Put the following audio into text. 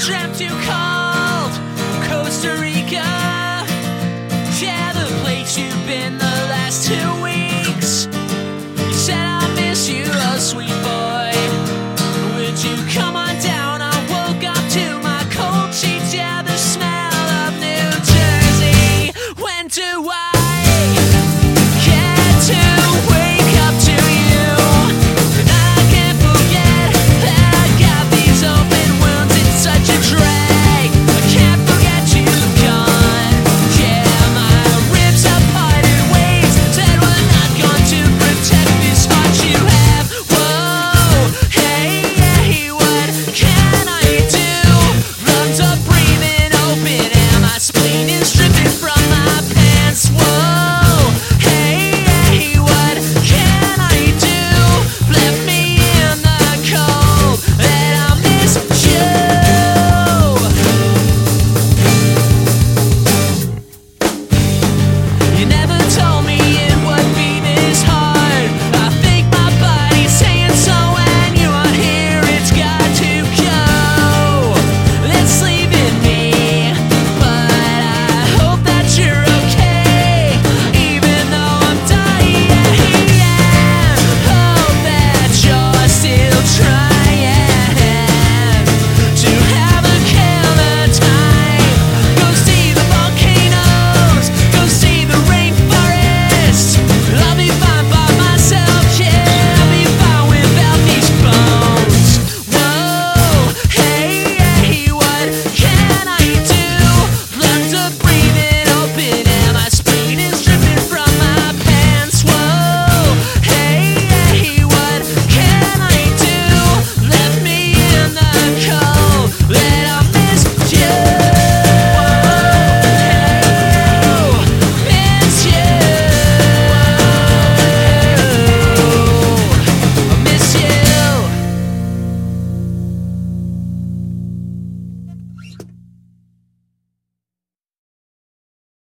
dreamt you called Costa Rica. Yeah, the place you've been the last 2 weeks. You said I miss you, oh sweet boy. Would you come?